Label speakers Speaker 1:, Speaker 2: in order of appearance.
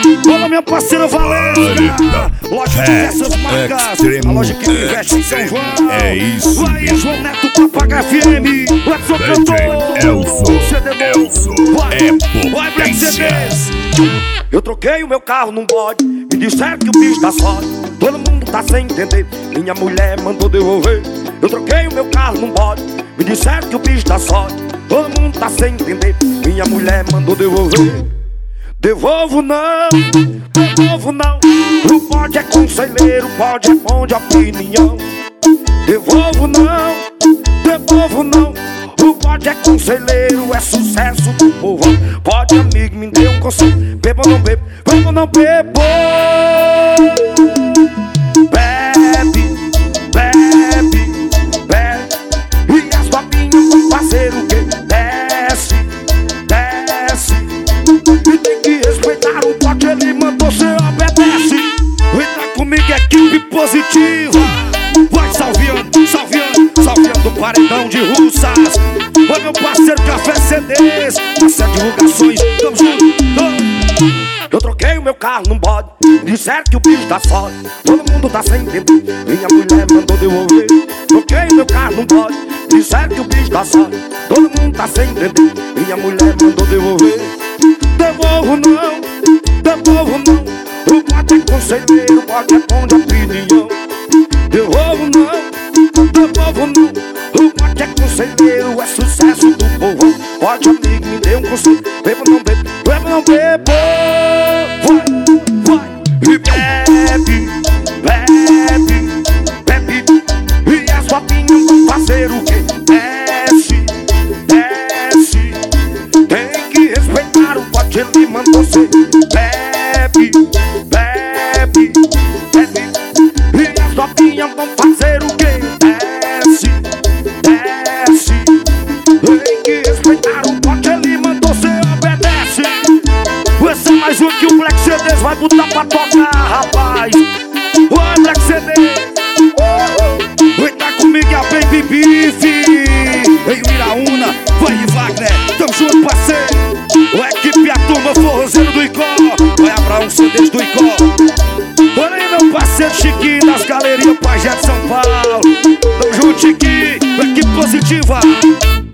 Speaker 1: Olá, minha parceira Valência, loja de diversas marcas, a loja que investe em São João.
Speaker 2: É isso.
Speaker 1: Vai, João Neto, Papaga FM, Edson Cantor,
Speaker 2: Elson,
Speaker 1: vai, Black CDs. Eu troquei o meu carro num bode, me disseram que o bicho tá sorte. Todo mundo tá sem entender, minha mulher mandou devolver. Eu troquei o meu carro num bode, me disseram que o bicho tá sorte. Todo mundo tá sem entender, minha mulher mandou devolver. Devolvo não, devolvo não. O bode é conselheiro, o bode é bom de opinião. Devolvo não, devolvo não. O bode é conselheiro, é sucesso do povo. Pode, amigo, me dê um conselho. Bebo ou não bebo, bebo ou não bebo. Bebe, bebe, bebe. E as babinhas vão fazer o quê? Desce, desce. E tem que respeitar o bode, ele mandou, cê obedece. E tá comigo, equipe positiva. Vai salveando, salveando, salveando o paredão de russas. Oi, meu parceiro Café CDs, essa divulgações, tamo junto. Eu troquei o meu carro num bode, disseram que o bicho tá sorte. Todo mundo tá sem entender, minha mulher mandou devolver. Troquei o meu carro num bode, disseram que o bicho tá sorte. Todo mundo tá sem entender, minha mulher mandou devolver. Devolvo não, devolvo não. O bode é conselheiro, o bode é bom de opinião. Devolvo não, devolvo não. O bode é conselheiro, é sucesso do povo. Pode, amigo, me dê um conselho. Bebo ou não bebo, bebo ou não bebo. Vai, vai, e bebe, bebe, bebe. E as babinhas vão fazer o quê? Desce, desce. Tem que respeitar o bode, ele mandou ser. Bebe, bebe, bebe. E as babinhas vão fazer o quê? Desce, desce. Tem que respeitar o bode, ele mandou, cê obedece. Esse é mais um que o Black CDs vai botar pra tocar, rapaz. Oi, Black CDs. Oi, tá comigo a Baby Beef. Ei, o Iraúna, vai e Wagner, tamo junto, parceiro. O equipe, a turma, forrozeiro do Icó. Vai Abraão CDs do Icó. Olha aí, meu parceiro Chiquinho, das galerias Pajé de São Paulo. Tamo junto, Chiquinho, equipe positiva.